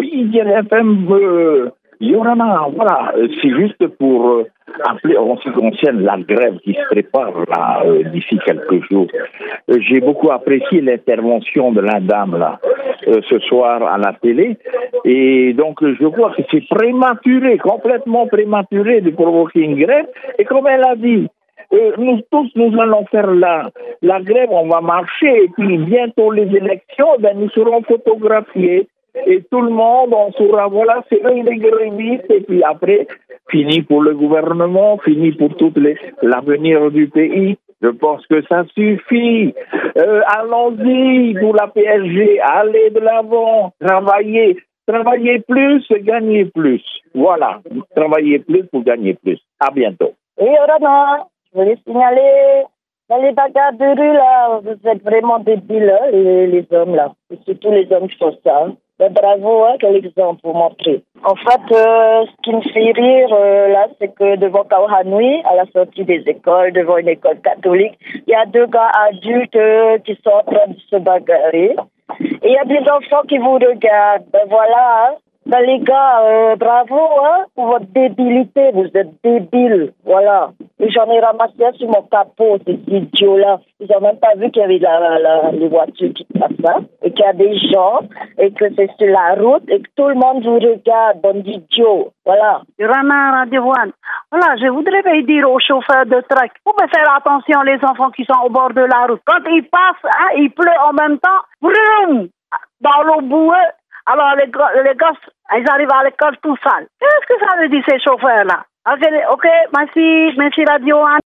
Oui, IDFM, Yorana, voilà, c'est juste pour appeler en ce qui concerne la grève qui se prépare là d'ici quelques jours. J'ai beaucoup apprécié l'intervention de la dame là ce soir à la télé et donc je vois que c'est prématuré, complètement prématuré de provoquer une grève et comme elle a dit, nous tous, nous allons faire la grève, on va marcher, et puis bientôt les élections, nous serons photographiés. Et tout le monde, on saura, voilà, c'est eux les grévistes, et puis après, fini pour le gouvernement, fini pour l'avenir du pays. Je pense que ça suffit. Allons-y pour la PSG, allez de l'avant, travaillez plus, gagnez plus. Voilà, travaillez plus pour gagner plus. À bientôt. Et Yorana, je voulais signaler, dans les bagarres de rue, là, vous êtes vraiment débiles, hein, les hommes, là. Et surtout les hommes qui font ça. Ben, bravo, hein, quel exemple vous montrez. En fait, ce qui me fait rire, là, c'est que devant Kaohanoui, à la sortie des écoles, devant une école catholique, il y a 2 gars adultes qui sont en train de se bagarrer. Et il y a des enfants qui vous regardent. Ben voilà, hein. Ben les gars, bravo hein, pour votre débilité, vous êtes débiles, voilà. Et j'en ai ramassé un sur mon capot, ces idiots-là. Ils n'ont même pas vu qu'il y avait les voitures qui passent, hein, et qu'il y a des gens, et que c'est sur la route, et que tout le monde vous regarde, bande d'idiots, voilà. Rana Radio One. Voilà, je voudrais dire aux chauffeurs de truck, vous pouvez faire attention les enfants qui sont au bord de la route. Quand ils passent, hein, il pleut en même temps, vroom, dans l'eau boueux. Alors, les gosses, ils arrivent à l'école tout sales. Qu'est-ce que ça veut dire, ces chauffeurs-là? Ok, merci Radio 1.